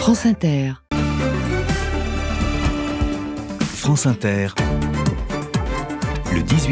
France Inter. France Inter, le 18-20,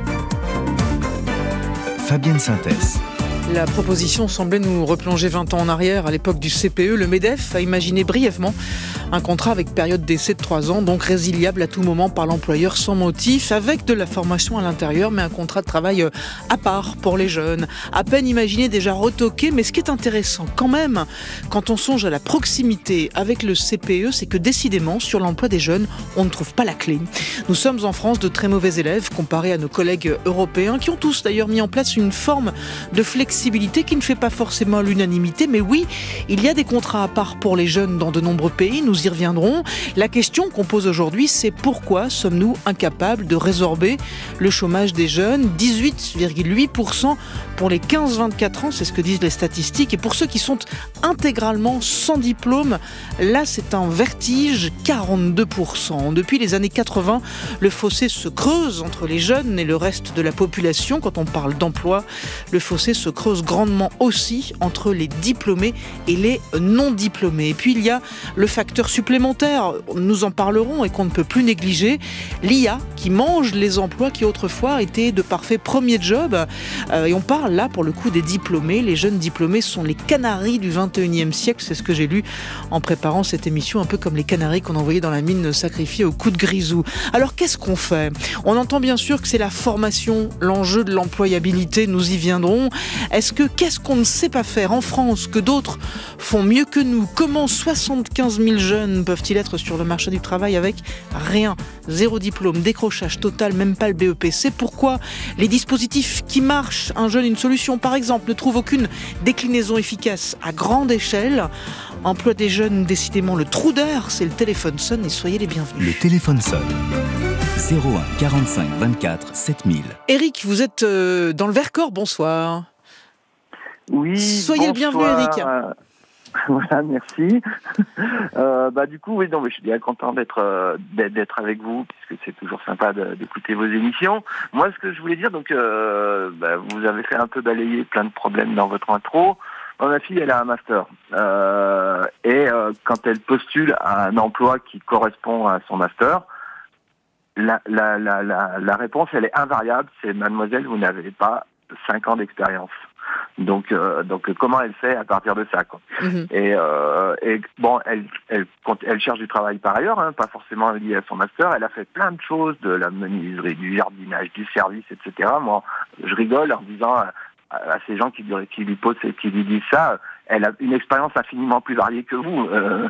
Fabienne Synthès. La proposition semblait nous replonger 20 ans en arrière. À l'époque du CPE, le MEDEF a imaginé brièvement un contrat avec période d'essai de 3 ans, donc résiliable à tout moment par l'employeur sans motif, avec de la formation à l'intérieur, mais un contrat de travail à part pour les jeunes. À peine imaginé, déjà retoqué, mais ce qui est intéressant quand même, quand on songe à la proximité avec le CPE, c'est que décidément, sur l'emploi des jeunes, on ne trouve pas la clé. Nous sommes en France de très mauvais élèves comparés à nos collègues européens, qui ont tous d'ailleurs mis en place une forme de flexibilité qui ne fait pas forcément l'unanimité, mais oui, il y a des contrats à part pour les jeunes dans de nombreux pays, nous y reviendrons. La question qu'on pose aujourd'hui, c'est pourquoi sommes-nous incapables de résorber le chômage des jeunes ? 18,8% pour les 15-24 ans, c'est ce que disent les statistiques, et pour ceux qui sont intégralement sans diplôme, là c'est un vertige, 42%. Depuis les années 80, le fossé se creuse entre les jeunes et le reste de la population. Quand on parle d'emploi, le fossé se creuse grandement aussi entre les diplômés et les non-diplômés. Et puis il y a le facteur supplémentaire, nous en parlerons et qu'on ne peut plus négliger, l'IA qui mange les emplois qui autrefois étaient de parfaits premiers jobs. Et on parle là pour le coup des diplômés. Les jeunes diplômés sont les canaris du 21e siècle, c'est ce que j'ai lu en préparant cette émission, un peu comme les canaris qu'on envoyait dans la mine sacrifiés au coup de grisou. Alors qu'est-ce qu'on fait ? On entend bien sûr que c'est la formation, l'enjeu de l'employabilité, nous y viendrons. Qu'est-ce qu'on ne sait pas faire en France que d'autres font mieux que nous ? Comment 75 000 jeunes peuvent-ils être sur le marché du travail avec rien ? Zéro diplôme, décrochage total, même pas le BEP. C'est pourquoi les dispositifs qui marchent, un jeune, une solution par exemple, ne trouvent aucune déclinaison efficace à grande échelle. Emploi des jeunes, décidément le trou d'air, c'est le téléphone sonne et soyez les bienvenus. Le téléphone sonne. 01 45 24 7000. Eric, vous êtes dans le Vercors, bonsoir. Oui, soyez le bienvenu, Eric. Voilà, merci. Du coup, oui, je suis bien content d'être avec vous, puisque c'est toujours sympa d'écouter vos émissions. Moi, ce que je voulais dire, vous avez fait un peu balayer plein de problèmes dans votre intro. Ma fille, elle a un master. Quand elle postule à un emploi qui correspond à son master, la réponse, elle est invariable. C'est mademoiselle, vous n'avez pas 5 ans d'expérience. Donc comment elle fait à partir de ça, quoi. Mm-hmm. Elle cherche du travail par ailleurs, pas forcément lié à son master. Elle a fait plein de choses, de la menuiserie, du jardinage, du service, etc. Moi, je rigole en disant à ces gens qui lui posent et qui lui disent ça, elle a une expérience infiniment plus variée que vous,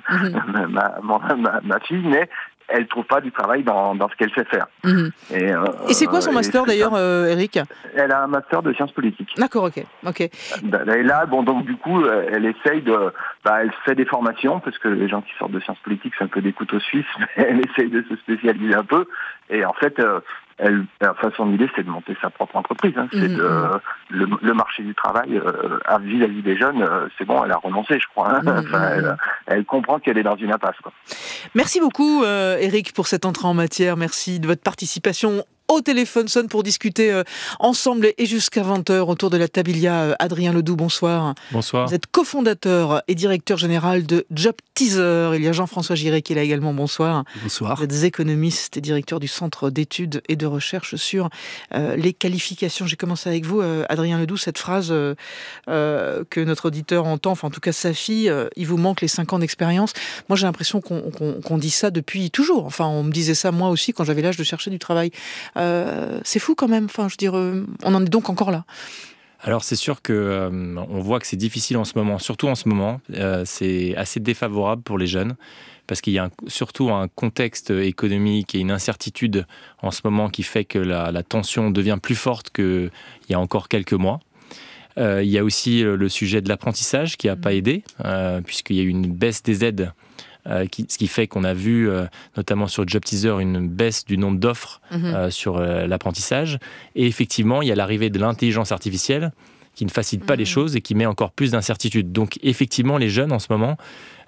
ma fille, mais elle trouve pas du travail dans ce qu'elle sait faire. Mmh. Et c'est quoi son master d'ailleurs, Eric ? Elle a un master de sciences politiques. D'accord, ok. Et là, donc du coup, elle essaye elle fait des formations, parce que les gens qui sortent de sciences politiques, c'est un peu des couteaux suisses, mais elle essaye de se spécialiser un peu. Et en fait, son idée, c'est de monter sa propre entreprise. C'est le marché du travail vis-à-vis des jeunes, c'est bon, elle a renoncé, je crois. Elle comprend qu'elle est dans une impasse, quoi. Merci beaucoup, Eric, pour cette entrée en matière. Merci de votre participation au téléphone sonne pour discuter ensemble et jusqu'à 20h autour de la table. Il y a Adrien Ledoux, bonsoir. Bonsoir. Vous êtes cofondateur et directeur général de Job Teaser. Il y a Jean-François Giré qui est là également, bonsoir. Bonsoir. Vous êtes économiste et directeur du Centre d'études et de recherche sur les qualifications. J'ai commencé avec vous, Adrien Ledoux, cette phrase que notre auditeur entend, enfin en tout cas sa fille, il vous manque les 5 ans d'expérience. Moi j'ai l'impression qu'on dit ça depuis toujours. Enfin on me disait ça moi aussi quand j'avais l'âge de chercher du travail. C'est fou quand même, on en est donc encore là. Alors c'est sûr que on voit que c'est difficile en ce moment, surtout en ce moment, c'est assez défavorable pour les jeunes, parce qu'il y a surtout un contexte économique et une incertitude en ce moment qui fait que la tension devient plus forte qu'il y a encore quelques mois. Il y a aussi le sujet de l'apprentissage qui n'a pas aidé, puisqu'il y a eu une baisse des aides. Ce qui fait qu'on a vu, notamment sur Job Teaser, une baisse du nombre d'offres sur l'apprentissage. Et effectivement, il y a l'arrivée de l'intelligence artificielle qui ne facilite pas les choses et qui met encore plus d'incertitudes. Donc effectivement, les jeunes en ce moment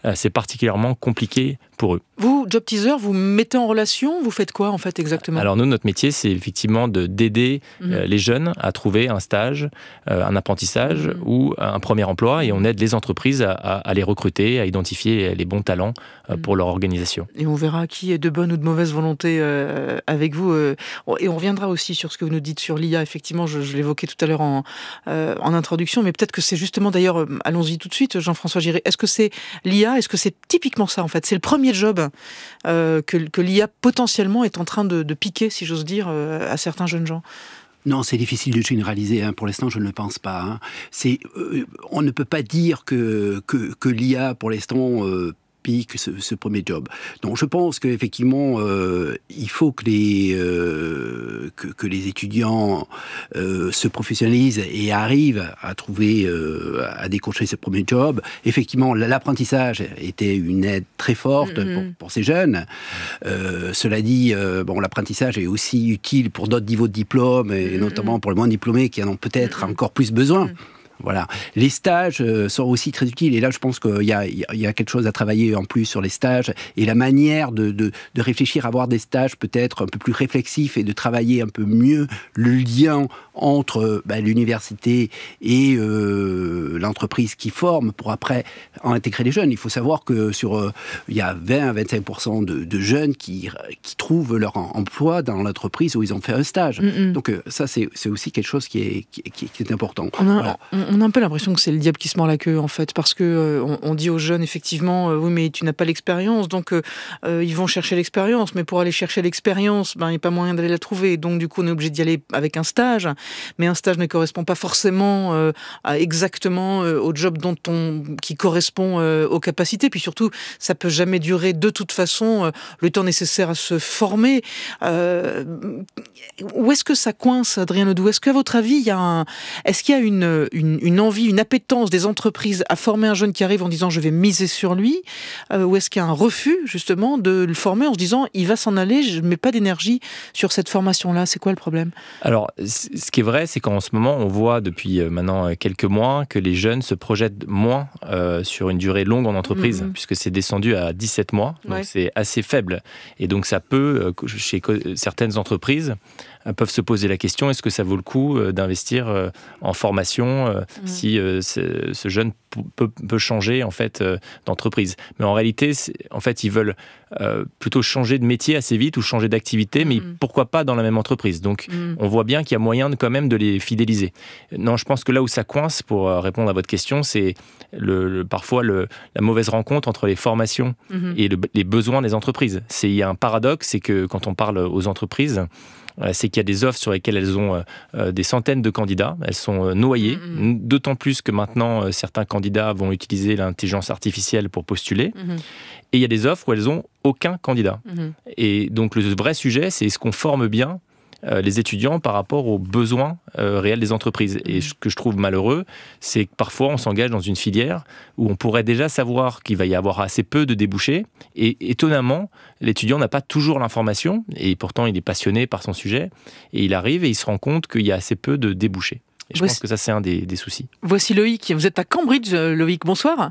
c'est particulièrement compliqué pour eux. Vous, Job Teaser, vous mettez en relation, vous faites quoi en fait exactement ? Alors nous, notre métier, c'est effectivement d'aider les jeunes à trouver un stage, un apprentissage ou un premier emploi, et on aide les entreprises à les recruter, à identifier les bons talents pour leur organisation. Et on verra qui est de bonne ou de mauvaise volonté avec vous. Et on reviendra aussi sur ce que vous nous dites sur l'IA. Effectivement, je l'évoquais tout à l'heure en introduction, mais peut-être que c'est justement, d'ailleurs, allons-y tout de suite, Jean-François Giré. Est-ce que c'est l'IA ? Est-ce que c'est typiquement ça en fait ? C'est le premier job que l'IA potentiellement est en train de piquer, si j'ose dire, à certains jeunes gens. Non, c'est difficile de généraliser. Pour l'instant, je ne le pense pas. On ne peut pas dire que l'IA, pour l'instant, pique ce premier job. Donc, je pense qu'effectivement, il faut que les étudiants se professionnalisent et arrivent à trouver, à décrocher ce premier job. Effectivement, l'apprentissage était une aide très forte pour ces jeunes. Cela dit, l'apprentissage est aussi utile pour d'autres niveaux de diplôme, et notamment pour les moins diplômés qui en ont peut-être encore plus besoin. Voilà. Les stages sont aussi très utiles, et là je pense qu'il y a quelque chose à travailler en plus sur les stages et la manière de réfléchir à avoir des stages peut-être un peu plus réflexifs et de travailler un peu mieux le lien entre l'université et l'entreprise qui forme pour après en intégrer les jeunes. Il faut savoir que il y a 20 à 25% de jeunes qui trouvent leur emploi dans l'entreprise où ils ont fait un stage. Donc ça c'est aussi quelque chose qui est important. On a un peu l'impression que c'est le diable qui se mord la queue, en fait, parce que on dit aux jeunes, effectivement, oui, mais tu n'as pas l'expérience, donc ils vont chercher l'expérience, mais pour aller chercher l'expérience, il n'y a pas moyen d'aller la trouver, donc du coup, on est obligé d'y aller avec un stage, mais un stage ne correspond pas forcément exactement au job qui correspond aux capacités, puis surtout, ça peut jamais durer de toute façon le temps nécessaire à se former. Où est-ce que ça coince, Adrien Ledoux ? Est-ce qu'à votre avis, est-ce qu'il y a une envie, une appétence des entreprises à former un jeune qui arrive en disant je vais miser sur lui, ou est-ce qu'il y a un refus justement de le former en se disant il va s'en aller, je ne mets pas d'énergie sur cette formation-là ? C'est quoi le problème ? Alors, ce qui est vrai, c'est qu'en ce moment, on voit depuis maintenant quelques mois que les jeunes se projettent moins sur une durée longue en entreprise, puisque c'est descendu à 17 mois, donc c'est assez faible. Et donc ça peut, chez certaines entreprises, peuvent se poser la question, est-ce que ça vaut le coup d'investir en formation si ce jeune peut changer en fait d'entreprise. Mais en réalité, en fait, ils veulent plutôt changer de métier assez vite ou changer d'activité, mais pourquoi pas dans la même entreprise. Donc, on voit bien qu'il y a moyen quand même de les fidéliser. Non, je pense que là où ça coince, pour répondre à votre question, c'est parfois la mauvaise rencontre entre les formations et les besoins des entreprises. Il y a un paradoxe, c'est que quand on parle aux entreprises, c'est qu'il y a des offres sur lesquelles elles ont des centaines de candidats, elles sont noyées, d'autant plus que maintenant certains candidats vont utiliser l'intelligence artificielle pour postuler, et il y a des offres où elles n'ont aucun candidat. Et donc le vrai sujet, c'est est-ce qu'on forme bien les étudiants par rapport aux besoins réels des entreprises. Et ce que je trouve malheureux, c'est que parfois on s'engage dans une filière où on pourrait déjà savoir qu'il va y avoir assez peu de débouchés. Et étonnamment, l'étudiant n'a pas toujours l'information, et pourtant il est passionné par son sujet, et il arrive et il se rend compte qu'il y a assez peu de débouchés. Et je pense que ça, c'est un des soucis. Voici Loïc. Vous êtes à Cambridge, Loïc. Bonsoir.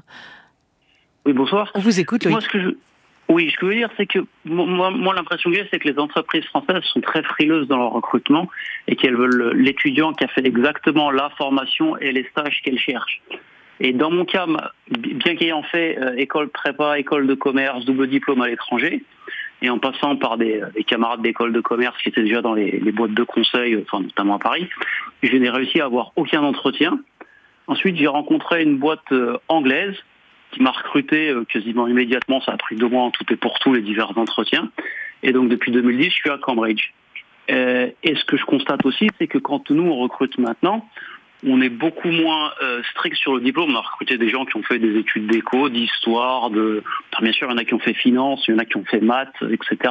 Oui, bonsoir. On vous écoute, Loïc. Oui, ce que je veux dire, c'est que moi l'impression que j'ai, c'est que les entreprises françaises sont très frileuses dans leur recrutement et qu'elles veulent l'étudiant qui a fait exactement la formation et les stages qu'elles cherchent. Et dans mon cas, bien qu'ayant fait école prépa, école de commerce, double diplôme à l'étranger, et en passant par des camarades d'école de commerce qui étaient déjà dans les boîtes de conseil, notamment à Paris, je n'ai réussi à avoir aucun entretien. Ensuite, j'ai rencontré une boîte anglaise qui m'a recruté quasiment immédiatement. Ça a pris 2 mois en tout et pour tout, les divers entretiens. Et donc, depuis 2010, je suis à Cambridge. Et ce que je constate aussi, c'est que quand nous, on recrute maintenant, on est beaucoup moins strict sur le diplôme. On a recruté des gens qui ont fait des études d'éco, d'histoire, bien sûr, il y en a qui ont fait finance, il y en a qui ont fait maths, etc.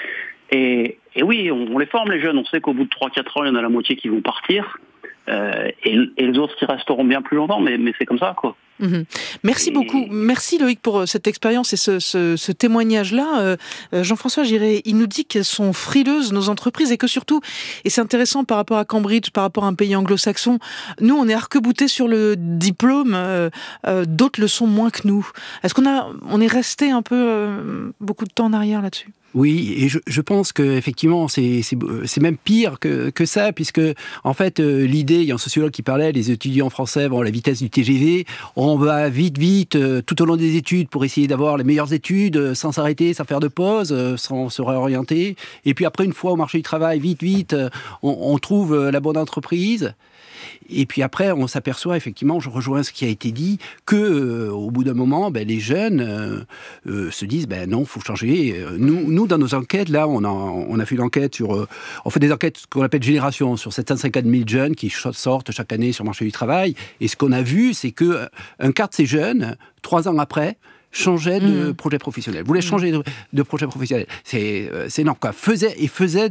Et oui, on les forme, les jeunes. On sait qu'au bout de 3-4 ans, il y en a la moitié qui vont partir. Et les autres qui resteront bien plus longtemps, mais c'est comme ça, quoi. Merci beaucoup. Merci Loïc pour cette expérience et ce témoignage-là. Jean-François Giré, il nous dit qu'elles sont frileuses, nos entreprises, et que surtout, et c'est intéressant par rapport à Cambridge, par rapport à un pays anglo-saxon, nous, on est arc-boutés sur le diplôme, d'autres le sont moins que nous. Est-ce qu'on est resté un peu beaucoup de temps en arrière là-dessus ? Oui, et je pense qu'effectivement, c'est même pire que ça, puisque, en fait, l'idée, il y a un sociologue qui parlait, les étudiants français vont à la vitesse du TGV, on va vite, tout au long des études, pour essayer d'avoir les meilleures études, sans s'arrêter, sans faire de pause, sans se réorienter. Et puis après, une fois au marché du travail, vite, on trouve la bonne entreprise. Et puis après, on s'aperçoit, effectivement, je rejoins ce qui a été dit, qu'au bout d'un moment, les jeunes se disent, non, il faut changer. Nous, dans nos enquêtes, là, on a fait une enquête on fait des enquêtes qu'on appelle génération, sur 750 000 jeunes qui sortent chaque année sur le marché du travail. Et ce qu'on a vu, c'est qu'un quart de ces jeunes, 3 ans après, changeait de projet professionnel, voulait changer de projet professionnel. C'est énorme, quoi. Faisait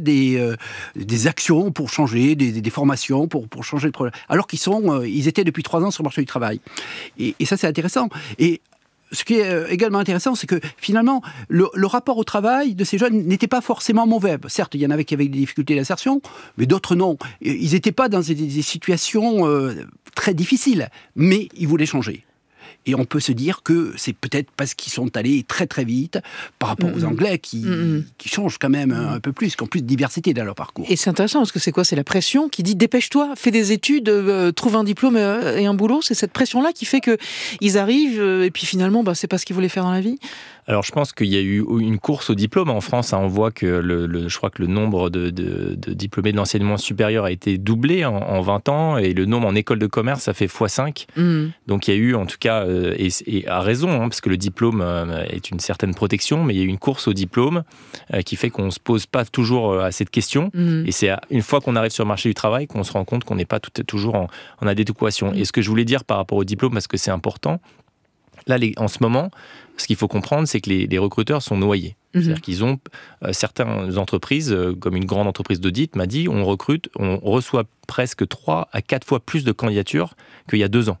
des actions pour changer, des formations pour changer de projet. Alors ils étaient depuis 3 ans sur le marché du travail. Et ça, c'est intéressant. Et ce qui est également intéressant, c'est que finalement, le rapport au travail de ces jeunes n'était pas forcément mauvais. Certes, il y en avait qui avaient des difficultés d'insertion, mais d'autres non. Ils n'étaient pas dans des situations très difficiles, mais ils voulaient changer. Et on peut se dire que c'est peut-être parce qu'ils sont allés très très vite par rapport aux Anglais qui changent quand même un peu plus, qui ont plus de diversité dans leur parcours. Et c'est intéressant parce que c'est quoi ? C'est la pression qui dit dépêche-toi, fais des études, trouve un diplôme et un boulot. C'est cette pression-là qui fait qu'ils arrivent et puis finalement, c'est pas ce qu'ils voulaient faire dans la vie. Alors je pense qu'il y a eu une course au diplôme en France. On voit que je crois que le nombre de diplômés de l'enseignement supérieur a été doublé en 20 ans et le nombre en école de commerce, ça fait x5. Donc il y a eu en tout cas, et à raison, parce que le diplôme est une certaine protection, mais il y a eu une course au diplôme qui fait qu'on ne se pose pas toujours assez de questions. Et c'est une fois qu'on arrive sur le marché du travail qu'on se rend compte qu'on n'est pas toujours en adéquation. Et ce que je voulais dire par rapport au diplôme, parce que c'est important, là, en ce moment, ce qu'il faut comprendre, c'est que les recruteurs sont noyés. C'est-à-dire qu'ils ont certaines entreprises, comme une grande entreprise d'audit m'a dit, on reçoit presque 3 à 4 fois plus de candidatures qu'il y a 2 ans.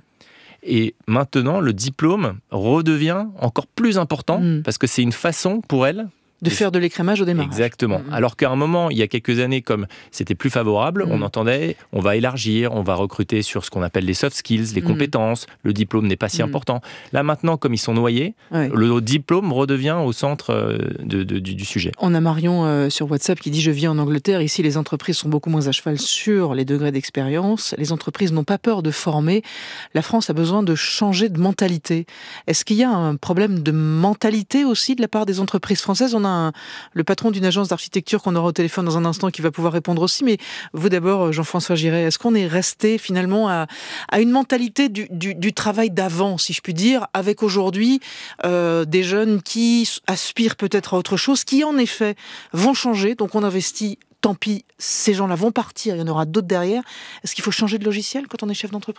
Et maintenant, le diplôme redevient encore plus important parce que c'est une façon pour elles de faire de l'écrémage au démarrage. Exactement. Alors qu'à un moment, il y a quelques années, comme c'était plus favorable, on entendait, on va élargir, on va recruter sur ce qu'on appelle les soft skills, les compétences, le diplôme n'est pas si important. Là maintenant, comme ils sont noyés, le diplôme redevient au centre du sujet. On a Marion sur WhatsApp qui dit « Je vis en Angleterre, ici les entreprises sont beaucoup moins à cheval sur les degrés d'expérience, les entreprises n'ont pas peur de former, la France a besoin de changer de mentalité ». Est-ce qu'il y a un problème de mentalité aussi de la part des entreprises françaises ? On a le patron d'une agence d'architecture qu'on aura au téléphone dans un instant qui va pouvoir répondre aussi, mais vous d'abord, Jean-François Giré, est-ce qu'on est resté finalement à une mentalité du travail d'avant, si je puis dire, avec aujourd'hui des jeunes qui aspirent peut-être à autre chose, qui en effet vont changer, donc on investit, tant pis, ces gens-là vont partir, il y en aura d'autres derrière. Est-ce qu'il faut changer de logiciel quand on est chef d'entreprise ?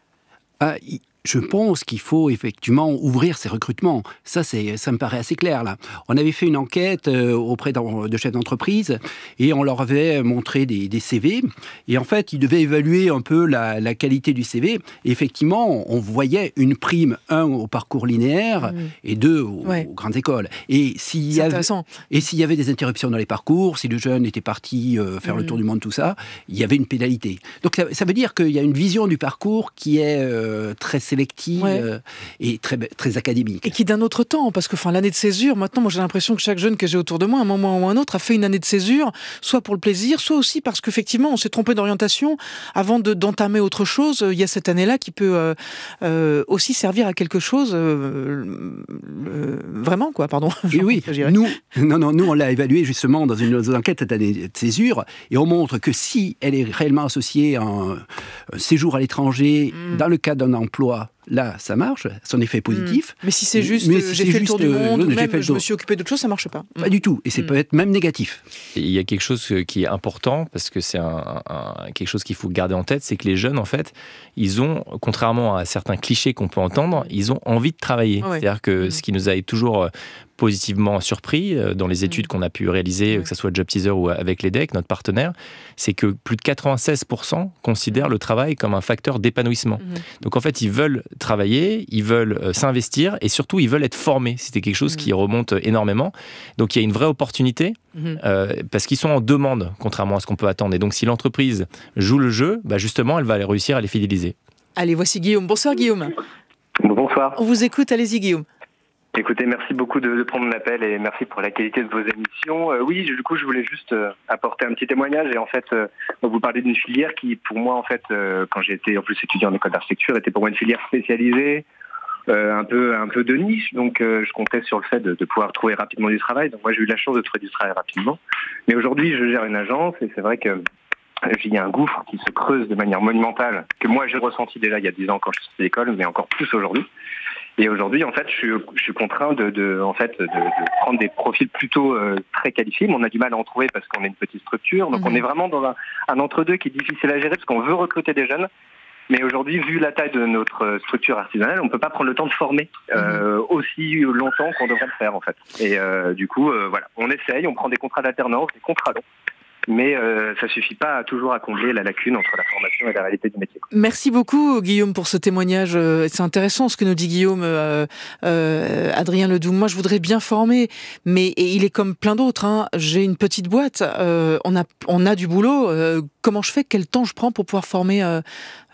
Je pense qu'il faut effectivement ouvrir ces recrutements. Ça me paraît assez clair, là. On avait fait une enquête auprès de chefs d'entreprise et on leur avait montré des CV. Et en fait, ils devaient évaluer un peu la qualité du CV. Et effectivement, on voyait une prime, 1 au parcours linéaire et 2 aux grandes écoles. Et s'il y avait des interruptions dans les parcours, si le jeune était parti faire le tour du monde, tout ça, il y avait une pénalité. Donc ça veut dire qu'il y a une vision du parcours qui est très sélective et très, très académique. Et qui d'un autre temps, parce que l'année de césure, maintenant, moi j'ai l'impression que chaque jeune que j'ai autour de moi, à un moment ou un autre, a fait une année de césure, soit pour le plaisir, soit aussi parce qu'effectivement, on s'est trompé d'orientation avant d'entamer autre chose. Il y a cette année-là qui peut aussi servir à quelque chose, vraiment, quoi, pardon. Et oui, nous, on l'a évalué justement dans une enquête cette année de césure, et on montre que si elle est réellement associée à un séjour à l'étranger, dans le cadre d'un emploi, là, ça marche, son effet est positif. Mais si c'est juste, j'ai fait le tour du monde, ou même je me suis occupé d'autre chose, ça ne marche pas. Pas du tout, et ça peut être même négatif. Et il y a quelque chose qui est important, parce que c'est quelque chose qu'il faut garder en tête, c'est que les jeunes, en fait, ils ont, contrairement à certains clichés qu'on peut entendre, ils ont envie de travailler. C'est-à-dire que ce qui nous a toujours positivement surpris dans les études qu'on a pu réaliser, que ce soit Job Teaser ou avec l'EDEC, notre partenaire, c'est que plus de 96% considèrent le travail comme un facteur d'épanouissement. Donc en fait, ils veulent travailler, ils veulent s'investir et surtout, ils veulent être formés. C'était quelque chose qui remonte énormément. Donc il y a une vraie opportunité parce qu'ils sont en demande, contrairement à ce qu'on peut attendre. Et donc si l'entreprise joue le jeu, justement, elle va réussir à les fidéliser. Allez, voici Guillaume. Bonsoir Guillaume. Bonsoir. On vous écoute, allez-y Guillaume. Écoutez, merci beaucoup de prendre mon appel et merci pour la qualité de vos émissions. Oui, du coup, je voulais juste apporter un petit témoignage et en fait, vous parlez d'une filière qui, pour moi, en fait, quand j'ai été en plus étudiant en école d'architecture, était pour moi une filière spécialisée, un peu de niche. Donc, je comptais sur le fait de pouvoir trouver rapidement du travail. Donc, moi, j'ai eu la chance de trouver du travail rapidement. Mais aujourd'hui, je gère une agence et c'est vrai que il y a un gouffre qui se creuse de manière monumentale que moi, j'ai ressenti déjà il y a 10 ans quand je suis sorti d'école, mais encore plus aujourd'hui. Et aujourd'hui, en fait, je suis contraint de prendre des profils plutôt très qualifiés, mais on a du mal à en trouver parce qu'on est une petite structure. Donc, on est vraiment dans un entre-deux qui est difficile à gérer parce qu'on veut recruter des jeunes. Mais aujourd'hui, vu la taille de notre structure artisanale, on ne peut pas prendre le temps de former aussi longtemps qu'on devrait le faire, en fait. Et du coup, voilà, on essaye, on prend des contrats d'alternance, des contrats longs. Mais ça ne suffit pas toujours à combler la lacune entre la formation et la réalité du métier. Merci beaucoup Guillaume pour ce témoignage. C'est intéressant ce que nous dit Guillaume. Adrien Ledoux, moi je voudrais bien former, mais il est comme plein d'autres. J'ai une petite boîte, on a du boulot. Comment je fais ? Quel temps je prends pour pouvoir former quelqu'un ?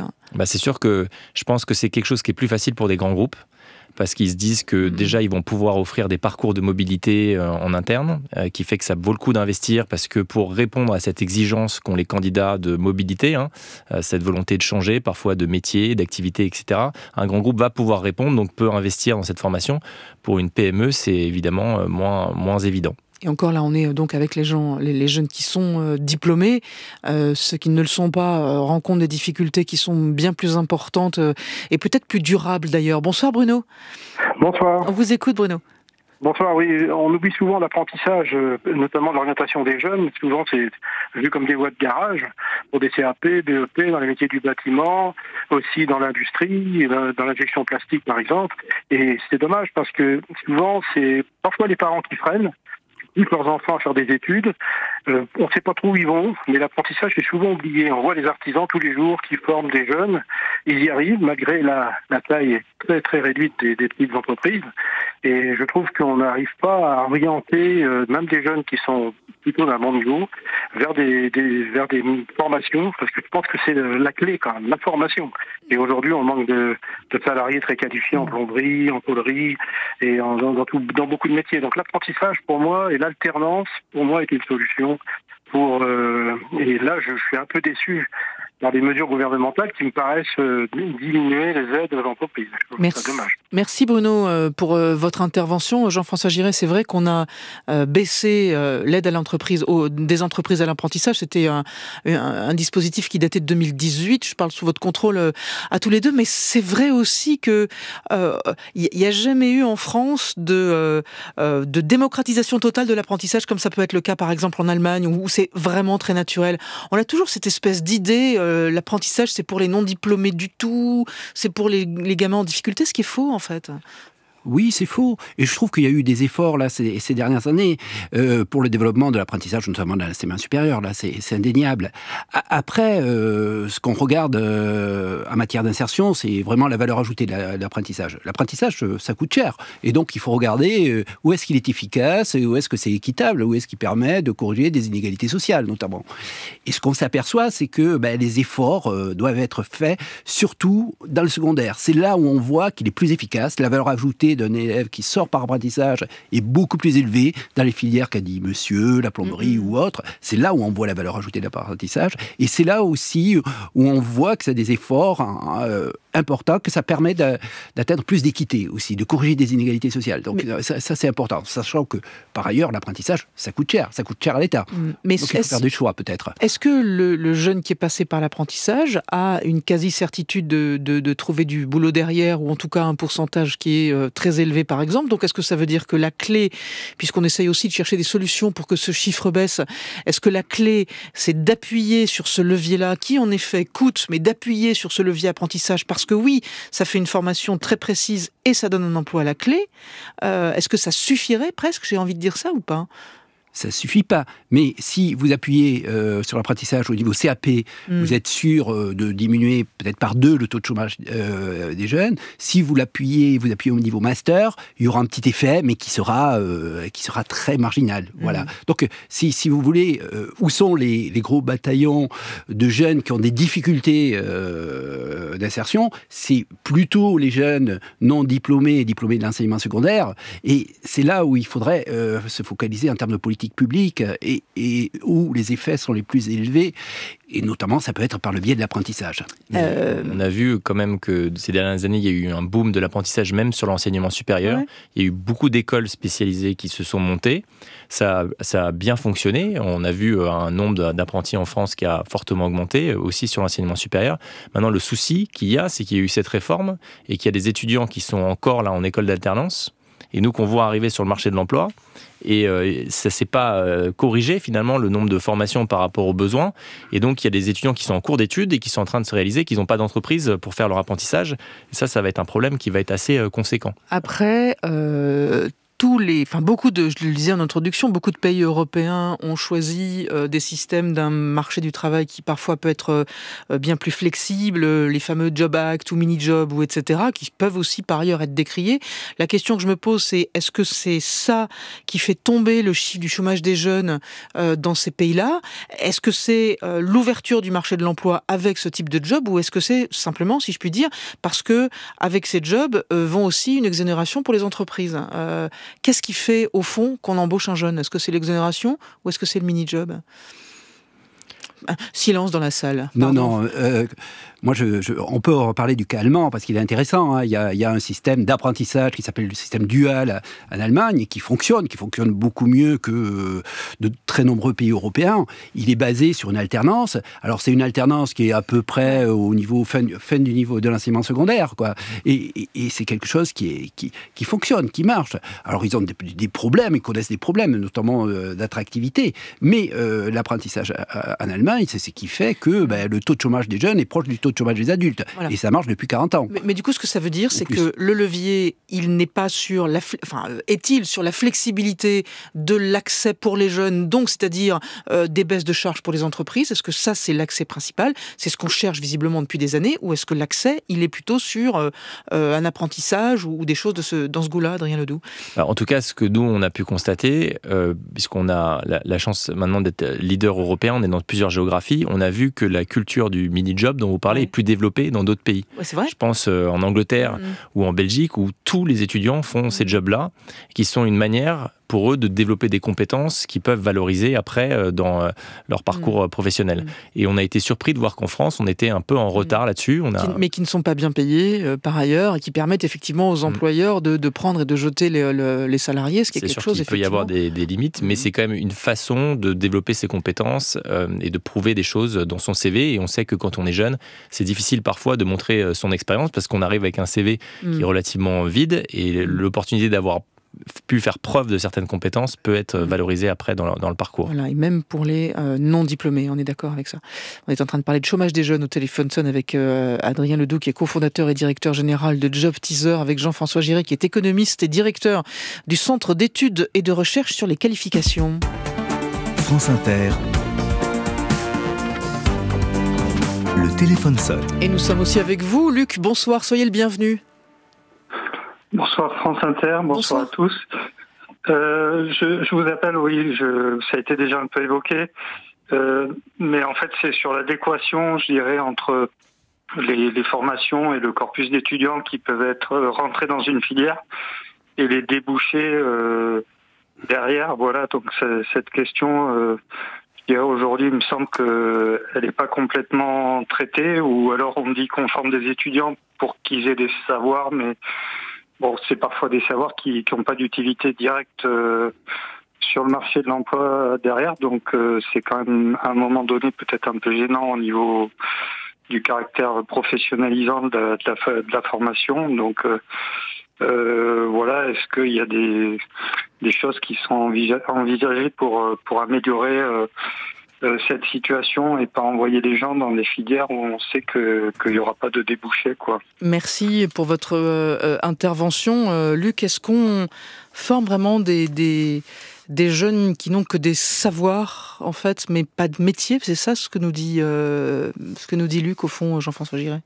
C'est sûr que je pense que c'est quelque chose qui est plus facile pour des grands groupes. Parce qu'ils se disent que déjà, ils vont pouvoir offrir des parcours de mobilité en interne, qui fait que ça vaut le coup d'investir, parce que pour répondre à cette exigence qu'ont les candidats de mobilité, cette volonté de changer, parfois de métier, d'activité, etc., un grand groupe va pouvoir répondre, donc peut investir dans cette formation. Pour une PME, c'est évidemment moins évident. Et encore là, on est donc avec les jeunes qui sont diplômés. Ceux qui ne le sont pas rencontrent des difficultés qui sont bien plus importantes et peut-être plus durables d'ailleurs. Bonsoir Bruno. Bonsoir. On vous écoute Bruno. Bonsoir, oui. On oublie souvent l'apprentissage, notamment l'orientation des jeunes. Souvent, c'est vu comme des voies de garage pour des CAP, BEP, dans les métiers du bâtiment, aussi dans l'industrie, dans l'injection plastique par exemple. Et c'est dommage parce que souvent, c'est parfois les parents qui freinent, poussent leurs enfants à faire des études. On ne sait pas trop où ils vont, mais l'apprentissage est souvent oublié. On voit les artisans tous les jours qui forment des jeunes. Ils y arrivent malgré la taille très très réduite des petites entreprises. Et je trouve qu'on n'arrive pas à orienter même des jeunes qui sont plutôt d'un bon niveau vers des formations, parce que je pense que c'est la clé quand même, la formation. Et aujourd'hui, on manque de salariés très qualifiés en plomberie, en tôlerie et dans beaucoup de métiers. Donc l'apprentissage pour moi et l'alternance pour moi est une solution et là je suis un peu déçu par des mesures gouvernementales qui me paraissent diminuer les aides aux entreprises. Merci. C'est dommage. Merci Bruno pour votre intervention. Jean-François Giret, c'est vrai qu'on a baissé l'aide à l'entreprise, des entreprises à l'apprentissage. C'était un dispositif qui datait de 2018. Je parle sous votre contrôle à tous les deux, mais c'est vrai aussi que il n'y a jamais eu en France de démocratisation totale de l'apprentissage, comme ça peut être le cas par exemple en Allemagne, où c'est vraiment très naturel. On a toujours cette espèce d'idée, l'apprentissage c'est pour les non-diplômés du tout, c'est pour les gamins en difficulté, ce qui est faux en fait. Oui, c'est faux. Et je trouve qu'il y a eu des efforts là ces dernières années pour le développement de l'apprentissage, notamment dans l'enseignement supérieur. Là, c'est indéniable. Après, ce qu'on regarde en matière d'insertion, c'est vraiment la valeur ajoutée de l'apprentissage. L'apprentissage, ça coûte cher. Et donc, il faut regarder où est-ce qu'il est efficace, où est-ce que c'est équitable, où est-ce qu'il permet de corriger des inégalités sociales, notamment. Et ce qu'on s'aperçoit, c'est que les efforts doivent être faits, surtout dans le secondaire. C'est là où on voit qu'il est plus efficace. La valeur ajoutée d'un élève qui sort par apprentissage est beaucoup plus élevée dans les filières qu'a dit monsieur, la plomberie ou autre. C'est là où on voit la valeur ajoutée de l'apprentissage. Et c'est là aussi où on voit que c'est des efforts importants, que ça permet d'atteindre plus d'équité aussi, de corriger des inégalités sociales. Donc ça c'est important, sachant que par ailleurs l'apprentissage ça coûte cher à l'État. Mais donc il faut faire des choix peut-être. Est-ce que le jeune qui est passé par l'apprentissage a une quasi-certitude de trouver du boulot derrière, ou en tout cas un pourcentage qui est très élevé par exemple? Donc est-ce que ça veut dire que la clé, puisqu'on essaye aussi de chercher des solutions pour que ce chiffre baisse, est-ce que la clé c'est d'appuyer sur ce levier-là qui en effet coûte, mais d'appuyer sur ce levier apprentissage parce parce que oui, ça fait une formation très précise et ça donne un emploi à la clé. Est-ce que ça suffirait presque, j'ai envie de dire ça ou pas ? Ça ne suffit pas. Mais si vous appuyez sur l'apprentissage au niveau CAP, vous êtes sûr de diminuer peut-être par 2 le taux de chômage des jeunes. Si vous appuyez au niveau master, il y aura un petit effet, mais qui sera très marginal. Voilà. Donc, si vous voulez, où sont les gros bataillons de jeunes qui ont des difficultés d'insertion ? C'est plutôt les jeunes non diplômés et diplômés de l'enseignement secondaire. Et c'est là où il faudrait se focaliser en termes de politique publique et où les effets sont les plus élevés, et notamment ça peut être par le biais de l'apprentissage. On a vu quand même que ces dernières années il y a eu un boom de l'apprentissage même sur l'enseignement supérieur. Ouais. Il y a eu beaucoup d'écoles spécialisées qui se sont montées, ça a bien fonctionné, on a vu un nombre d'apprentis en France qui a fortement augmenté aussi sur l'enseignement supérieur. Maintenant le souci qu'il y a, c'est qu'il y a eu cette réforme et qu'il y a des étudiants qui sont encore là en école d'alternance et nous qu'on voit arriver sur le marché de l'emploi. Et ça ne s'est pas corrigé finalement le nombre de formations par rapport aux besoins. Et donc il y a des étudiants qui sont en cours d'études et qui sont en train de se réaliser qu'ils n'ont pas d'entreprise pour faire leur apprentissage. Et ça va être un problème qui va être assez conséquent. Après, je le disais en introduction, beaucoup de pays européens ont choisi des systèmes d'un marché du travail qui parfois peut être bien plus flexible, les fameux Job Act ou mini-job ou etc., qui peuvent aussi par ailleurs être décriés. La question que je me pose, c'est est-ce que c'est ça qui fait tomber le chiffre du chômage des jeunes dans ces pays-là ? Est-ce que c'est l'ouverture du marché de l'emploi avec ce type de job, ou est-ce que c'est simplement, si je puis dire, parce que avec ces jobs vont aussi une exonération pour les entreprises ? Qu'est-ce qui fait, au fond, qu'on embauche un jeune ? Est-ce que c'est l'exonération ou est-ce que c'est le mini-job ? Silence dans la salle. Pardon. Non. Moi, on peut en parler du cas allemand parce qu'il est intéressant. Il y a un système d'apprentissage qui s'appelle le système dual en Allemagne et qui fonctionne beaucoup mieux que de très nombreux pays européens. Il est basé sur une alternance. Alors, c'est une alternance qui est à peu près au niveau fin du niveau de l'enseignement secondaire, quoi. Et c'est quelque chose qui fonctionne, qui marche. Alors, ils ont des problèmes, ils connaissent des problèmes, notamment d'attractivité. Mais l'apprentissage en Allemagne, c'est ce qui fait que le taux de chômage des jeunes est proche du taux de chômage des adultes. Voilà. Et ça marche depuis 40 ans. Mais du coup, ce que ça veut dire, c'est que le levier, il n'est pas sur est-il sur la flexibilité de l'accès pour les jeunes, donc c'est-à-dire des baisses de charges pour les entreprises ? Est-ce que ça, c'est l'accès principal ? C'est ce qu'on cherche visiblement depuis des années, ou est-ce que l'accès, il est plutôt sur un apprentissage ou des choses dans ce goût-là, Adrien Ledoux ? Alors, en tout cas, ce que nous, on a pu constater, puisqu'on a la chance maintenant d'être leader européen, on est dans plusieurs géographies, on a vu que la culture du mini-job dont vous parlez est plus développée dans d'autres pays. Ouais, c'est vrai. Je pense en Angleterre ou en Belgique, où tous les étudiants font ces jobs-là, qui sont une manière pour eux de développer des compétences qu'ils peuvent valoriser après dans leur parcours professionnel. Et on a été surpris de voir qu'en France, on était un peu en retard là-dessus. Mais qui ne sont pas bien payés par ailleurs et qui permettent effectivement aux employeurs de prendre et de jeter les salariés, ce qui est quelque chose, effectivement. Il peut y avoir des limites, mais c'est quand même une façon de développer ses compétences et de prouver des choses dans son CV. Et on sait que quand on est jeune, c'est difficile parfois de montrer son expérience parce qu'on arrive avec un CV qui est relativement vide et l'opportunité d'avoir pu faire preuve de certaines compétences peut être valorisée après dans le parcours. Voilà, et même pour les non-diplômés, on est d'accord avec ça. On est en train de parler de chômage des jeunes au téléphone sonne avec Adrien Ledoux, qui est cofondateur et directeur général de Job Teaser, avec Jean-François Giré, qui est économiste et directeur du Centre d'études et de recherche sur les qualifications. France Inter. Le téléphone sonne. Et nous sommes aussi avec vous, Luc. Bonsoir, soyez le bienvenu. Bonsoir France Inter, bonsoir à tous. Je vous appelle, ça a été déjà un peu évoqué, mais en fait c'est sur l'adéquation, je dirais, entre les formations et le corpus d'étudiants qui peuvent être rentrés dans une filière et les débouchés derrière. Voilà, donc cette question, je dirais aujourd'hui, il me semble qu'elle n'est pas complètement traitée, ou alors on me dit qu'on forme des étudiants pour qu'ils aient des savoirs, mais bon, c'est parfois des savoirs qui n'ont pas d'utilité directe sur le marché de l'emploi derrière, donc c'est quand même à un moment donné peut-être un peu gênant au niveau du caractère professionnalisant de la formation. Donc voilà, est-ce qu'il y a des choses qui sont envisagées pour améliorer cette situation et pas envoyer les gens dans des filières où on sait qu'il n'y aura pas de débouché, quoi. Merci pour votre intervention. Luc, est-ce qu'on forme vraiment des jeunes qui n'ont que des savoirs, en fait, mais pas de métier? C'est ça ce que nous dit Luc, au fond, Jean-François Giret?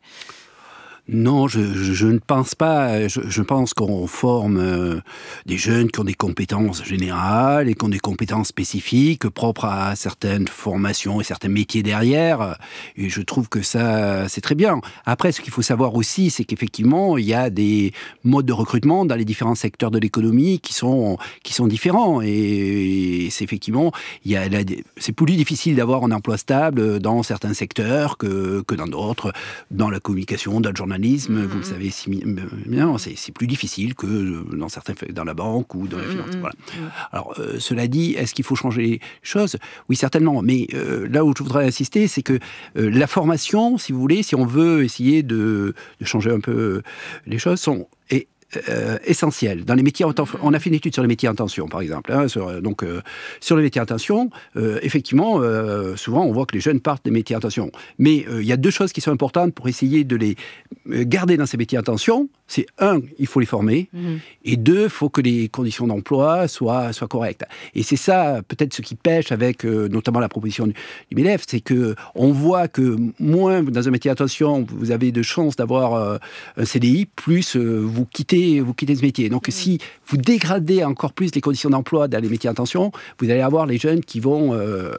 Non, je ne pense pas. Je pense qu'on forme des jeunes qui ont des compétences générales et qui ont des compétences spécifiques propres à certaines formations et certains métiers derrière. Et je trouve que ça, c'est très bien. Après, ce qu'il faut savoir aussi, c'est qu'effectivement, il y a des modes de recrutement dans les différents secteurs de l'économie qui sont différents. Et c'est effectivement, c'est plus difficile d'avoir un emploi stable dans certains secteurs que dans d'autres, dans la communication, dans le journalisme. Vous le savez si bien, c'est plus difficile que dans la banque ou dans la finance. Voilà. Alors, cela dit, est-ce qu'il faut changer les choses? Oui, certainement. Mais là où je voudrais insister, c'est que la formation, si vous voulez, si on veut essayer de changer un peu les choses, est essentiel. Dans les métiers on a fait une étude sur les métiers en tension, par exemple. Sur les métiers en tension, effectivement, souvent on voit que les jeunes partent des métiers en tension. Mais il y a deux choses qui sont importantes pour essayer de les garder dans ces métiers en tension. C'est un, il faut les former, et deux, il faut que les conditions d'emploi soient correctes. Et c'est ça, peut-être, ce qui pêche avec notamment la proposition du MEDEF, c'est que on voit que moins dans un métier en tension, vous avez de chances d'avoir un CDI, plus vous quittez ce métier. Donc, si vous dégradez encore plus les conditions d'emploi dans les métiers en tension, vous allez avoir les jeunes qui vont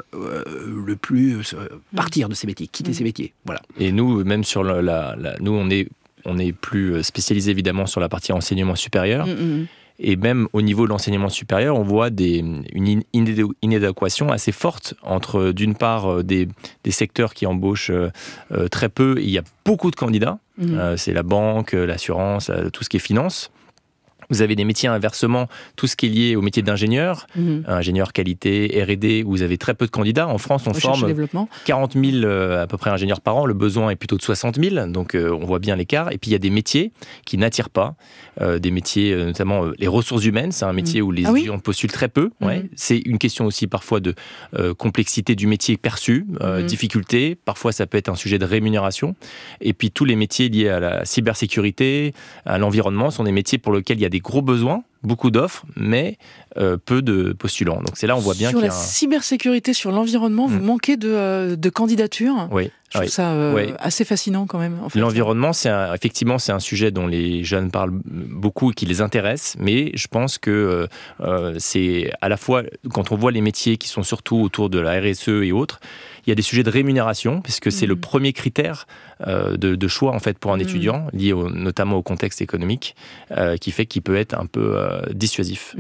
le plus partir de ces métiers, quitter ces métiers. Voilà. Et nous, même sur nous, on est plus spécialisé évidemment sur la partie enseignement supérieur. Et même au niveau de l'enseignement supérieur, on voit une inadéquation assez forte entre, d'une part, des secteurs qui embauchent très peu. Il y a beaucoup de candidats. C'est la banque, l'assurance, tout ce qui est finance. Vous avez des métiers inversement, tout ce qui est lié au métier d'ingénieur, ingénieur qualité, R&D, où vous avez très peu de candidats. En France, on forme 40 000 à peu près ingénieurs par an. Le besoin est plutôt de 60 000, donc on voit bien l'écart. Et puis il y a des métiers qui n'attirent pas, des métiers notamment les ressources humaines. C'est un métier où les étudiants postulent très peu. Ouais. C'est une question aussi parfois de complexité du métier perçu, difficulté. Parfois, ça peut être un sujet de rémunération. Et puis tous les métiers liés à la cybersécurité, à l'environnement, sont des métiers pour lesquels il y a des gros besoins, beaucoup d'offres, mais peu de postulants. Donc c'est là on voit bien qu'il y a cybersécurité, sur l'environnement, vous manquez de candidatures. Oui. Je trouve ça assez fascinant quand même. En fait. L'environnement, effectivement, c'est un sujet dont les jeunes parlent beaucoup et qui les intéresse, mais je pense que c'est à la fois, quand on voit les métiers qui sont surtout autour de la RSE et autres, il y a des sujets de rémunération, puisque c'est le premier critère de choix en fait, pour un étudiant, lié notamment au contexte économique, qui fait qu'il peut être un peu dissuasif.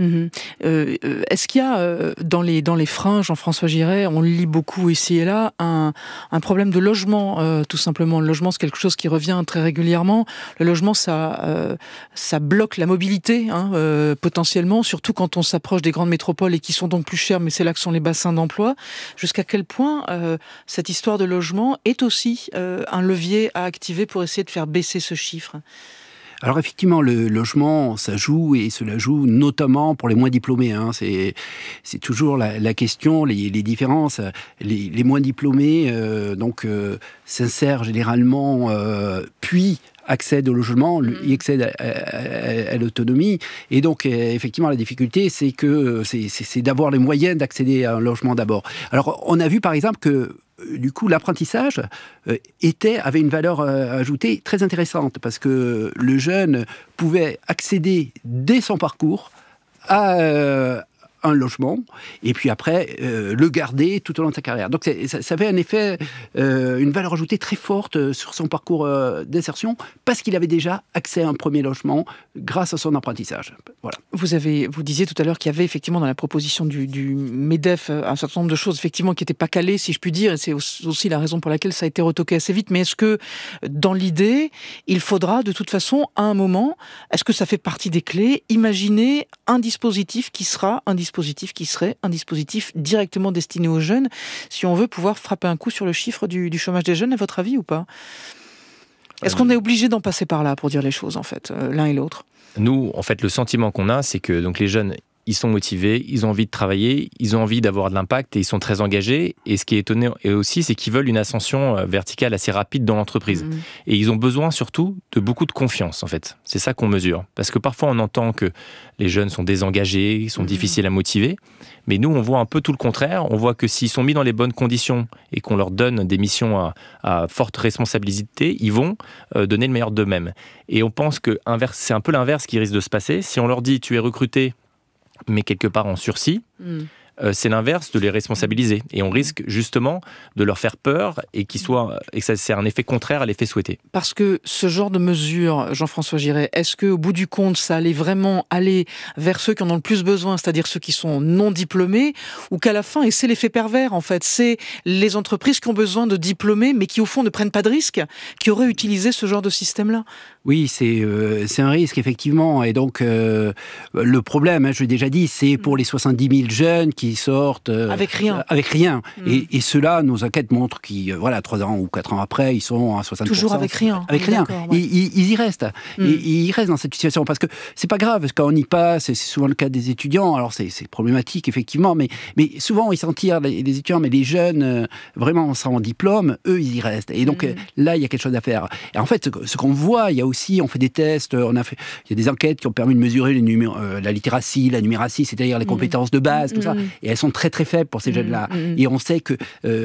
Est-ce qu'il y a dans les freins, Jean-François Giret, on le lit beaucoup ici et là, un problème de logement, tout simplement. Le logement, c'est quelque chose qui revient très régulièrement. Le logement, ça bloque la mobilité, potentiellement, surtout quand on s'approche des grandes métropoles et qui sont donc plus chères, mais c'est là que sont les bassins d'emploi. Jusqu'à quel point cette histoire de logement est aussi un levier à activer pour essayer de faire baisser ce chiffre? Alors effectivement, le logement, ça joue, et cela joue notamment pour les moins diplômés. C'est toujours la question, les différences. Les moins diplômés s'insèrent généralement, puis accèdent au logement, y accèdent à l'autonomie. Et donc, effectivement, la difficulté, c'est d'avoir les moyens d'accéder à un logement d'abord. Alors, on a vu, par exemple, que du coup, l'apprentissage avait une valeur ajoutée très intéressante, parce que le jeune pouvait accéder dès son parcours à un logement, et puis après le garder tout au long de sa carrière. Donc ça avait un effet, une valeur ajoutée très forte sur son parcours d'insertion, parce qu'il avait déjà accès à un premier logement grâce à son apprentissage. Voilà. Vous disiez tout à l'heure qu'il y avait effectivement dans la proposition du MEDEF un certain nombre de choses effectivement qui n'étaient pas calées, si je puis dire, et c'est aussi la raison pour laquelle ça a été retoqué assez vite. Mais est-ce que dans l'idée, il faudra de toute façon à un moment, est-ce que ça fait partie des clés, imaginer un dispositif qui serait un dispositif directement destiné aux jeunes, si on veut pouvoir frapper un coup sur le chiffre du chômage des jeunes, à votre avis, ou pas? Est-ce qu'on est obligé d'en passer par là pour dire les choses, en fait, l'un et l'autre? Nous, en fait, le sentiment qu'on a, c'est que donc, les jeunes, ils sont motivés, ils ont envie de travailler, ils ont envie d'avoir de l'impact et ils sont très engagés. Et ce qui est étonnant aussi, c'est qu'ils veulent une ascension verticale assez rapide dans l'entreprise. Et ils ont besoin surtout de beaucoup de confiance, en fait. C'est ça qu'on mesure. Parce que parfois, on entend que les jeunes sont désengagés, ils sont difficiles à motiver. Mais nous, on voit un peu tout le contraire. On voit que s'ils sont mis dans les bonnes conditions et qu'on leur donne des missions à forte responsabilité, ils vont donner le meilleur d'eux-mêmes. Et on pense que c'est un peu l'inverse qui risque de se passer. Si on leur dit « tu es recruté », mais quelque part en sursis, c'est l'inverse de les responsabiliser. Et on risque justement de leur faire peur et que ça c'est un effet contraire à l'effet souhaité. Parce que ce genre de mesure, Jean-François Giret, est-ce qu'au bout du compte, ça allait vraiment aller vers ceux qui en ont le plus besoin, c'est-à-dire ceux qui sont non diplômés, ou qu'à la fin, et c'est l'effet pervers en fait, c'est les entreprises qui ont besoin de diplômés, mais qui au fond ne prennent pas de risques, qui auraient utilisé ce genre de système-là? Oui, c'est un risque, effectivement. Et donc, le problème, je l'ai déjà dit, c'est pour les 70 000 jeunes qui sortent... avec rien. Avec rien. Et ceux-là, nos enquêtes montrent qu'ils, 3 ans ou 4 ans après, ils sont à 60%. Toujours avec rien. Avec rien. Ouais. Ils y restent. Et ils restent dans cette situation. Parce que c'est pas grave, parce qu'on y passe, c'est souvent le cas des étudiants. Alors, c'est problématique, effectivement. Mais souvent, ils s'en tirent, les étudiants. Mais les jeunes, vraiment, sans diplôme, eux, ils y restent. Et donc, là, il y a quelque chose à faire. Et en fait, ce qu'on voit, il y a aussi, on fait des tests, il y a des enquêtes qui ont permis de mesurer la littératie, la numératie, c'est-à-dire les compétences de base, tout ça. Et elles sont très très faibles pour ces jeunes-là. Et on sait que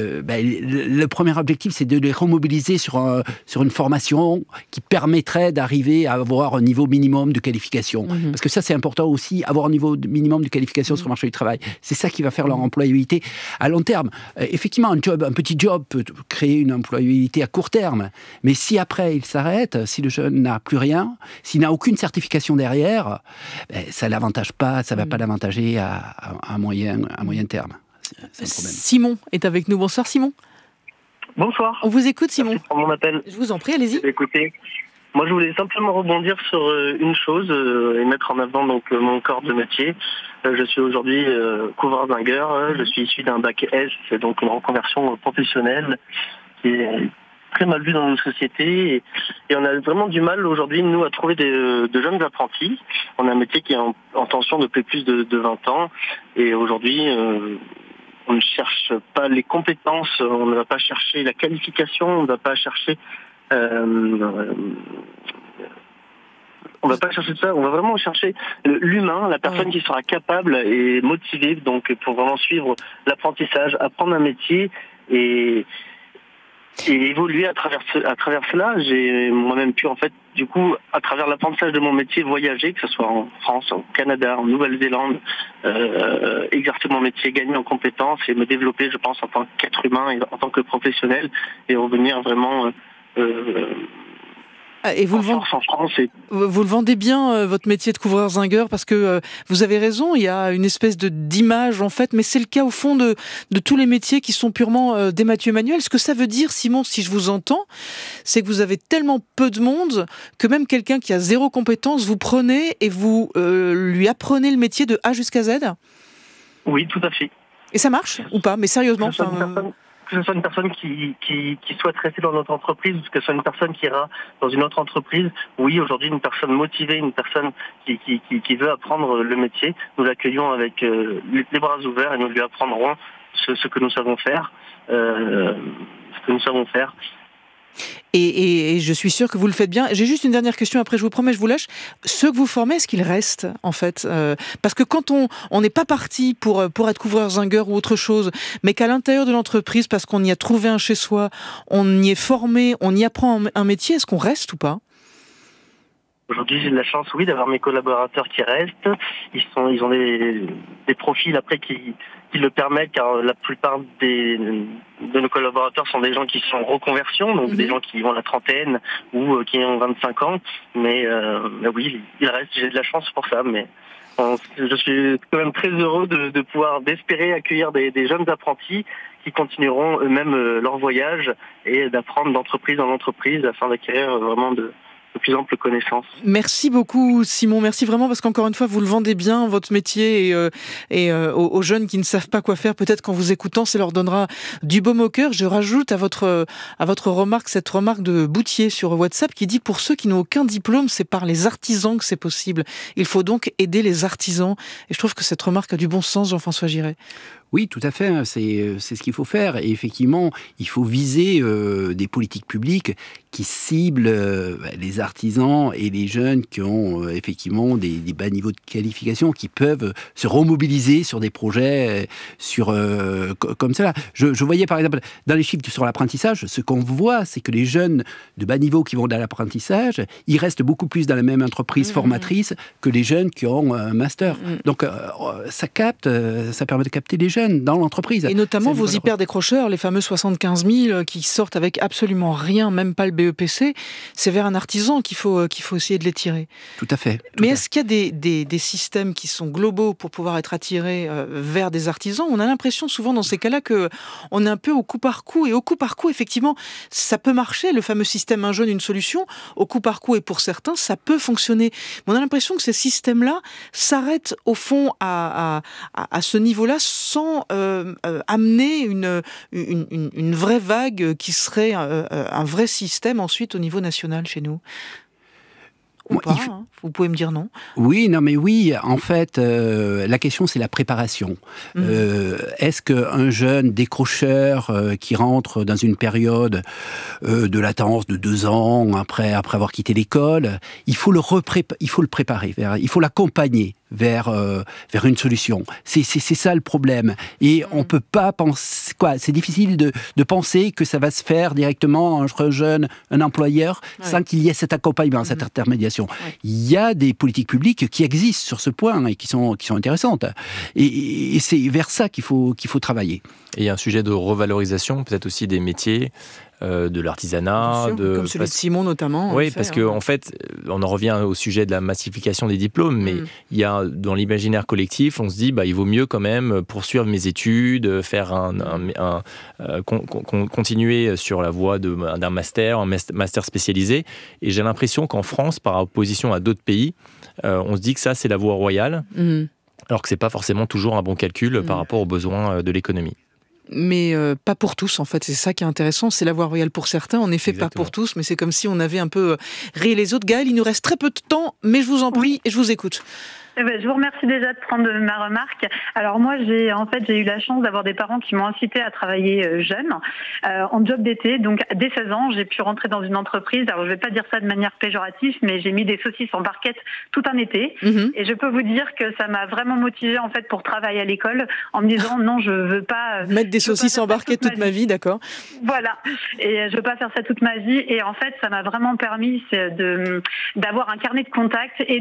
le premier objectif, c'est de les remobiliser sur une formation qui permettrait d'arriver à avoir un niveau minimum de qualification. Parce que ça, c'est important aussi, avoir un niveau minimum de qualification sur le marché du travail. C'est ça qui va faire leur employabilité à long terme. Effectivement, un petit job peut créer une employabilité à court terme. Mais si après, il s'arrête, si le jeune n'a plus rien, s'il n'a aucune certification derrière, ça l'avantage pas, ça va pas l'avantager à moyen terme. C'est un problème. Simon est avec nous. Bonsoir Simon. Bonsoir. On vous écoute Simon. Merci pour mon appel. Je vous en prie, allez-y. Écoutez, moi je voulais simplement rebondir sur une chose et mettre en avant donc mon corps de métier. Je suis aujourd'hui couvreur-zingueur. Je suis issu d'un bac S, c'est donc une reconversion professionnelle qui est très mal vu dans nos sociétés et on a vraiment du mal aujourd'hui, nous, à trouver de jeunes apprentis. On a un métier qui est en tension depuis plus de 20 ans et aujourd'hui, on ne cherche pas les compétences, on ne va pas chercher la qualification, on ne va pas chercher... on va pas chercher ça, on va vraiment chercher l'humain, la personne qui sera capable et motivée donc pour vraiment suivre l'apprentissage, apprendre un métier et évoluer à travers cela. J'ai moi-même pu en fait du coup à travers l'apprentissage de mon métier voyager, que ce soit en France, au Canada, en Nouvelle-Zélande, exercer mon métier, gagner en compétences et me développer, je pense, en tant qu'être humain et en tant que professionnel et revenir vraiment et vous le vendez bien, votre métier de couvreur-zingueur, parce que vous avez raison, il y a une espèce d'image en fait, mais c'est le cas au fond de tous les métiers qui sont purement des Mathieu Manuel. Ce que ça veut dire, Simon, si je vous entends, c'est que vous avez tellement peu de monde que même quelqu'un qui a 0 compétence, vous prenez et vous lui apprenez le métier de A jusqu'à Z. Oui, tout à fait. Et ça marche ou pas? Mais sérieusement, que ce soit une personne qui souhaite rester dans notre entreprise ou que ce soit une personne qui ira dans une autre entreprise, oui, aujourd'hui, une personne motivée, une personne qui veut apprendre le métier, nous l'accueillons avec les bras ouverts et nous lui apprendrons ce que nous savons faire. Et je suis sûre que vous le faites bien. J'ai juste une dernière question, après je vous promets, je vous lâche. Ceux que vous formez, est-ce qu'ils restent, en fait parce que quand on n'est pas parti pour être couvreur-zingueur ou autre chose, mais qu'à l'intérieur de l'entreprise, parce qu'on y a trouvé un chez soi, on y est formé, on y apprend un métier, est-ce qu'on reste ou pas? Aujourd'hui, j'ai de la chance, oui, d'avoir mes collaborateurs qui restent. Ils ont des profils après qui le permettent, car la plupart de nos collaborateurs sont des gens qui sont en reconversion, donc des gens qui ont la trentaine ou qui ont 25 ans. Mais oui, ils restent. J'ai de la chance pour ça, mais je suis quand même très heureux d'espérer accueillir des jeunes apprentis qui continueront eux-mêmes leur voyage et d'apprendre d'entreprise en entreprise afin d'acquérir vraiment plus ample connaissance. Merci beaucoup Simon, merci vraiment parce qu'encore une fois vous le vendez bien votre métier et aux jeunes qui ne savent pas quoi faire, peut-être qu'en vous écoutant ça leur donnera du baume au cœur. Je rajoute à votre remarque cette remarque de Boutier sur WhatsApp qui dit pour ceux qui n'ont aucun diplôme c'est par les artisans que c'est possible. Il faut donc aider les artisans et je trouve que cette remarque a du bon sens, Jean-François Giret. Oui, tout à fait, c'est ce qu'il faut faire. Et effectivement, il faut viser des politiques publiques qui ciblent les artisans et les jeunes qui ont effectivement des bas niveaux de qualification, qui peuvent se remobiliser sur des projets comme cela. Je voyais par exemple, dans les chiffres sur l'apprentissage, ce qu'on voit, c'est que les jeunes de bas niveau qui vont dans l'apprentissage, ils restent beaucoup plus dans la même entreprise formatrice que les jeunes qui ont un master. Donc, ça permet de capter les jeunes dans l'entreprise. Et notamment vos hyper-décrocheurs, les fameux 75 000 qui sortent avec absolument rien, même pas le BEPC, c'est vers un artisan qu'il faut essayer de les tirer. Tout à fait. Mais est-ce qu'il y a des systèmes qui sont globaux pour pouvoir être attirés vers des artisans ? On a l'impression souvent dans ces cas-là qu'on est un peu au coup par coup. Et au coup par coup, effectivement, ça peut marcher, le fameux système un jeune, une solution. Au coup par coup, et pour certains, ça peut fonctionner. Mais on a l'impression que ces systèmes-là s'arrêtent au fond à ce niveau-là sans amener une vraie vague qui serait un vrai système ensuite au niveau national chez nous. Ou pas, vous pouvez me dire non. Oui, en fait, la question c'est la préparation. Est-ce qu'un jeune décrocheur qui rentre dans une période de latence de 2 ans, après avoir quitté l'école, il faut le préparer, il faut l'accompagner vers une solution. C'est ça le problème. Et on peut pas penser... c'est difficile de penser que ça va se faire directement entre un jeune, un employeur, sans qu'il y ait cet accompagnement, cette intermédiation. Il y a des politiques publiques qui existent sur ce point et qui sont intéressantes. Et c'est vers ça qu'il faut travailler. Et il y a un sujet de revalorisation, peut-être aussi des métiers, de l'artisanat. Comme celui de Simon notamment. Oui, parce qu'en fait, on en revient au sujet de la massification des diplômes, mais il y a, dans l'imaginaire collectif, on se dit il vaut mieux quand même poursuivre mes études, faire continuer sur la voie d'un master, un master spécialisé. Et j'ai l'impression qu'en France, par opposition à d'autres pays, on se dit que ça, c'est la voie royale, alors que c'est pas forcément toujours un bon calcul par rapport aux besoins de l'économie. Mais pas pour tous, en fait. C'est ça qui est intéressant. C'est la voie royale pour certains. En effet, Exactement. Pas pour tous, mais c'est comme si on avait un peu rayé les autres. Gaëlle, il nous reste très peu de temps, mais je vous en prie et je vous écoute. Je vous remercie déjà de prendre ma remarque. Alors moi, j'ai eu la chance d'avoir des parents qui m'ont incité à travailler jeune, en job d'été. Donc dès 16 ans, j'ai pu rentrer dans une entreprise. Alors je vais pas dire ça de manière péjorative, mais j'ai mis des saucisses en barquette tout un été. Et je peux vous dire que ça m'a vraiment motivée en fait pour travailler à l'école, en me disant non, je veux pas mettre des saucisses en barquette toute ma vie, d'accord. Voilà. Et je veux pas faire ça toute ma vie. Et en fait, ça m'a vraiment permis d'avoir un carnet de contacts et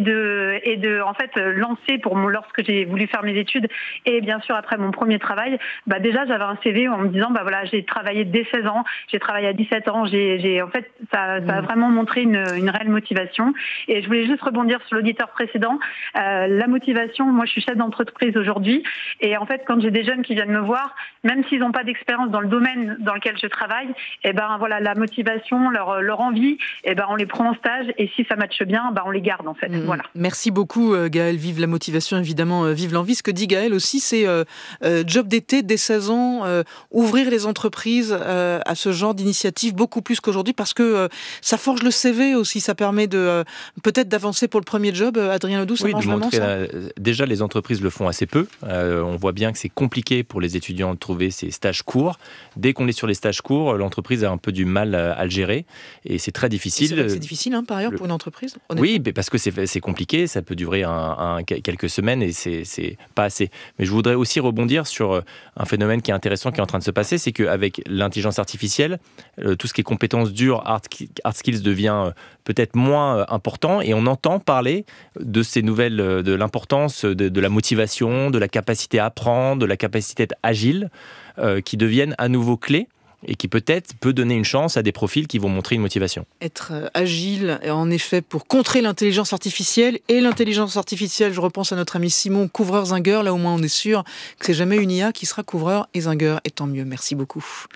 de en fait lancé lorsque j'ai voulu faire mes études et bien sûr après mon premier travail, déjà j'avais un CV en me disant voilà, j'ai travaillé dès 16 ans, j'ai travaillé à 17 ans, en fait ça a vraiment montré une réelle motivation. Et je voulais juste rebondir sur l'auditeur précédent, la motivation, moi je suis chef d'entreprise aujourd'hui et en fait quand j'ai des jeunes qui viennent me voir, même s'ils n'ont pas d'expérience dans le domaine dans lequel je travaille, voilà, la motivation, leur envie, on les prend en stage et si ça matche bien, on les garde en fait. Voilà. Merci beaucoup Gaëlle. Vive la motivation, évidemment, vive l'envie. Ce que dit Gaëlle aussi, c'est job d'été dès 16 ans, ouvrir les entreprises à ce genre d'initiative beaucoup plus qu'aujourd'hui, parce que ça forge le CV aussi, ça permet peut-être d'avancer pour le premier job. Adrien Ledoux, ça marche vraiment ça ? Déjà, les entreprises le font assez peu. On voit bien que c'est compliqué pour les étudiants de trouver ces stages courts. Dès qu'on est sur les stages courts, l'entreprise a un peu du mal à le gérer et c'est très difficile. C'est vrai que c'est difficile, par ailleurs, pour une entreprise, honnêtement. Oui, mais parce que c'est compliqué, ça peut durer quelques semaines et c'est pas assez. Mais je voudrais aussi rebondir sur un phénomène qui est intéressant, qui est en train de se passer, c'est qu'avec l'intelligence artificielle, tout ce qui est compétences dures, hard skills devient peut-être moins important et on entend parler de ces nouvelles, de l'importance de la motivation, de la capacité à apprendre, de la capacité à être agile, qui deviennent à nouveau clés et qui peut-être peut donner une chance à des profils qui vont montrer une motivation. Être agile, en effet, pour contrer l'intelligence artificielle. Et l'intelligence artificielle, je repense à notre ami Simon, couvreur zingueur, là au moins on est sûr que c'est jamais une IA qui sera couvreur et zingueur, et tant mieux. Merci beaucoup.